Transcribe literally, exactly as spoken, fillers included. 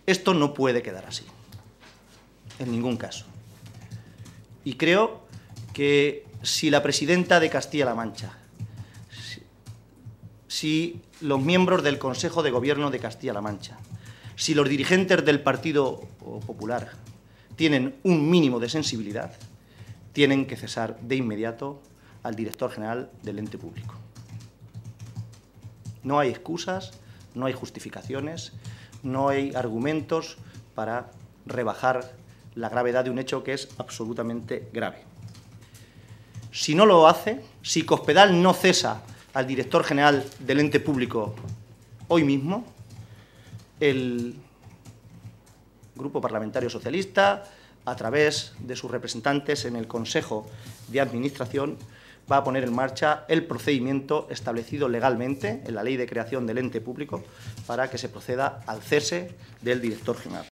Esto no puede quedar así, en ningún caso. Y creo que si la presidenta de Castilla-La Mancha, si, si los miembros del Consejo de Gobierno de Castilla-La Mancha, si los dirigentes del Partido Popular tienen un mínimo de sensibilidad, tienen que cesar de inmediato al director general del ente público. No hay excusas, no hay justificaciones, no hay argumentos para rebajar la gravedad de un hecho que es absolutamente grave. Si no lo hace, si Cospedal no cesa al director general del ente público hoy mismo, el Grupo Parlamentario Socialista, a través de sus representantes en el Consejo de Administración, va a poner en marcha el procedimiento establecido legalmente en la Ley de Creación del Ente Público para que se proceda al cese del director general.